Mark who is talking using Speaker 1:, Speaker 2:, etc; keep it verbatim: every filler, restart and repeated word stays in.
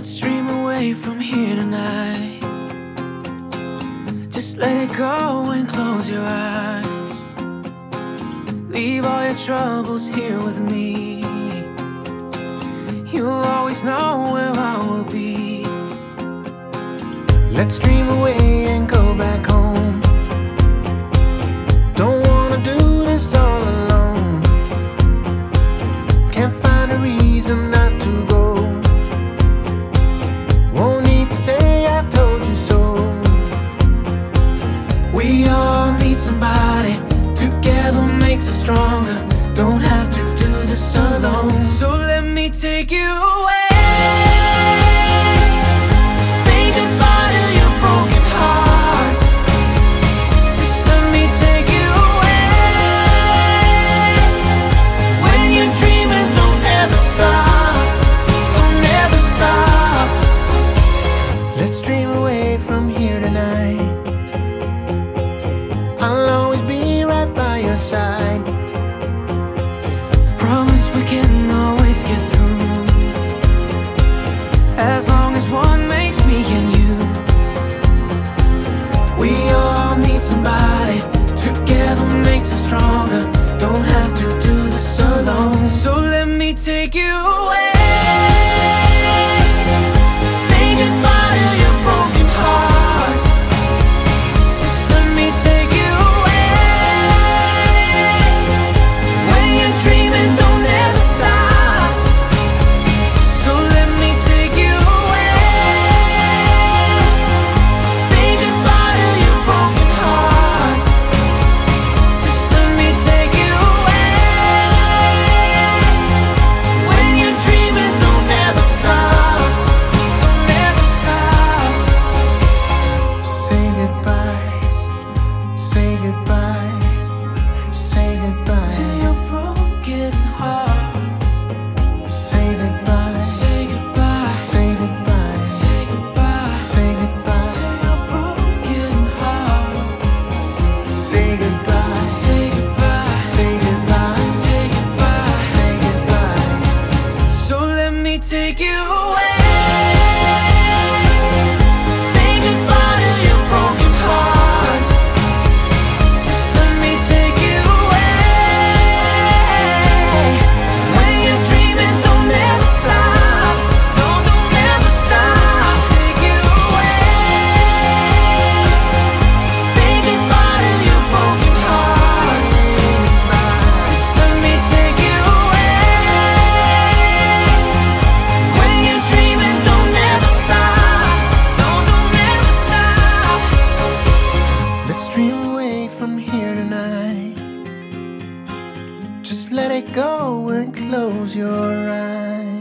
Speaker 1: Let's dream away from here tonight. Just let it go and close your eyes. Leave all your troubles here with me. You'll always know where I will be.
Speaker 2: Let's dream away and go back home. Don't wanna do this all alone. Can't find a reason not to go. Won't need to say I told you so.
Speaker 1: We all need somebody. Together makes us stronger. Don't have to do this alone. So let me take you away. Say goodbye to your broken heart. Just let me take you away. When you're dreaming, don't ever stop. Don't ever stop.
Speaker 2: Let's dream away from here tonight. I'll always be right by your side.
Speaker 1: Promise we can always get through, as long as one makes me and you. We all need somebody. Together makes us stronger. Don't have to do this alone. So let me take you away. Say goodbye to your broken heart. Just let me take you away. When you're dreaming, don't ever stop. So let me take you away. Say goodbye to your broken heart. Just let me take you away. When you're dreaming, don't ever stop. Don't ever stop.
Speaker 2: Say goodbye, say goodbye, say
Speaker 1: To
Speaker 2: goodbye,
Speaker 1: your broken heart.
Speaker 2: say goodbye,
Speaker 1: Say goodbye.
Speaker 2: say goodbye,
Speaker 1: Say goodbye.
Speaker 2: say
Speaker 1: To
Speaker 2: goodbye,
Speaker 1: your broken heart.
Speaker 2: say goodbye,
Speaker 1: Say goodbye.
Speaker 2: say goodbye,
Speaker 1: Say goodbye.
Speaker 2: say goodbye.
Speaker 1: So let me take you away. Say goodbye to your broken heart. Just let me take you away. When you're dreaming, don't ever stop. No, don't ever stop. Take you away. Say goodbye to your broken heart. Just let me take you away. When you're dreaming, don't ever stop. No, don't ever stop.
Speaker 2: Let's dream away from here tonight. Just let it go and close your eyes.